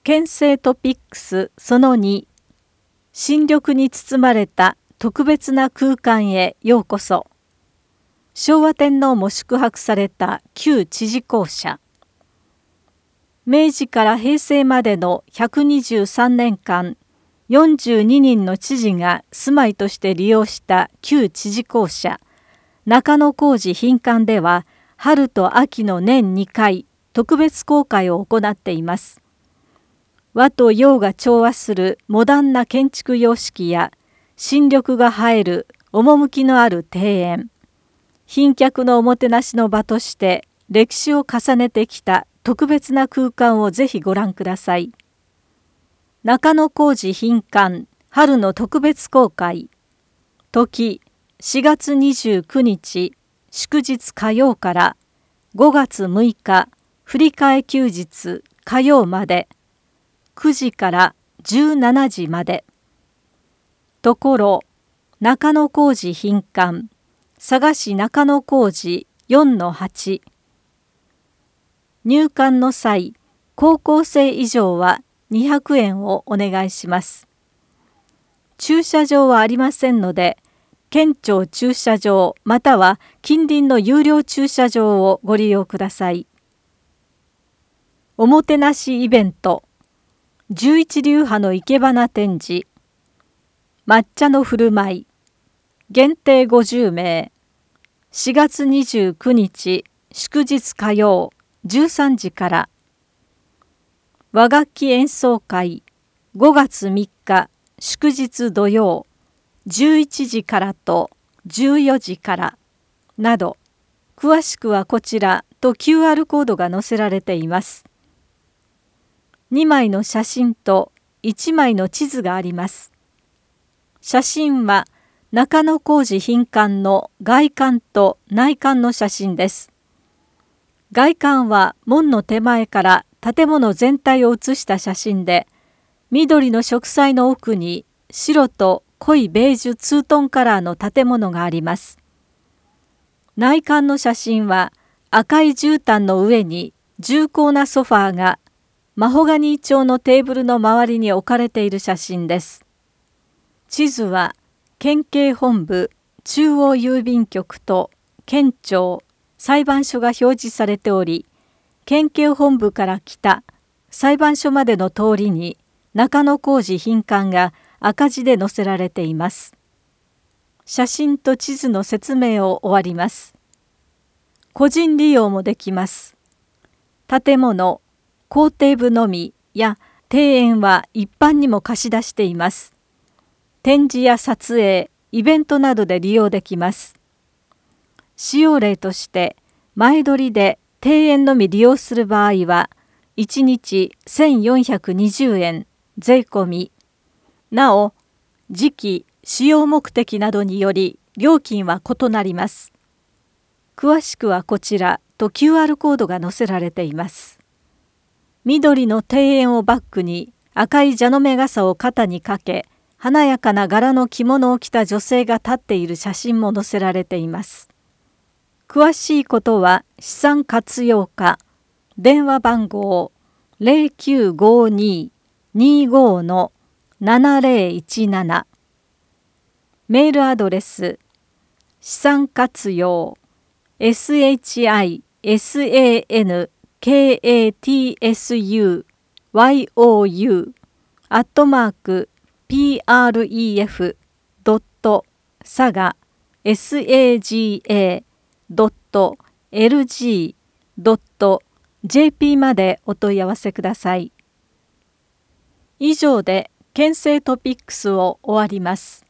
県政トピックスその2、新緑に包まれた特別な空間へようこそ。昭和天皇も宿泊された旧知事公舎。明治から平成までの123年間、42人の知事が住まいとして利用した旧知事公舎、中野小路賓館では、春と秋の年2回、特別公開を行っています。和と洋が調和するモダンな建築様式や、新緑が映える趣のある庭園、賓客のおもてなしの場として歴史を重ねてきた特別な空間をぜひご覧ください。中野小路賓館春の特別公開。時4月29日祝日火曜から5月6日振り替え休日火曜まで9時から17時まで。ところ中野小路賓館佐賀市中野小路 4-8。入館の際、高校生以上は200円をお願いします。駐車場はありませんので、県庁駐車場または近隣の有料駐車場をご利用ください。おもてなしイベント、11流派の生け花展示、抹茶の振る舞い、限定50名、4月29日祝日火曜13時から、和楽器演奏会5月3日祝日土曜11時からと14時からなど、詳しくはこちらと QR コードが載せられています。2枚の写真と1枚の地図があります。写真は中野小路賓館の外観と内観の写真です。外観は門の手前から建物全体を写した写真で、緑の植栽の奥に白と濃いベージュツートンカラーの建物があります。内観の写真は赤い絨毯の上に重厚なソファーがマホガニー調のテーブルの周りに置かれている写真です。地図は県警本部、中央郵便局と県庁、裁判所が表示されており、県警本部から北、裁判所までの通りに中野小路賓館が赤字で載せられています。写真と地図の説明を終わります。個人利用もできます。建物、公邸部のみや庭園は一般にも貸し出しています。展示や撮影、イベントなどで利用できます。使用例として、前取りで庭園のみ利用する場合は、1日1420円税込み。なお、時期、使用目的などにより料金は異なります。詳しくはこちらと QR コードが載せられています。緑の庭園をバックに赤い蛇の目傘を肩にかけ、華やかな柄の着物を着た女性が立っている写真も載せられています。詳しいことは資産活用課、電話番号 0952-25-7017、メールアドレス資産活用 pref.saga.lg.jp までお問い合わせください。以上で県政トピックスを終わります。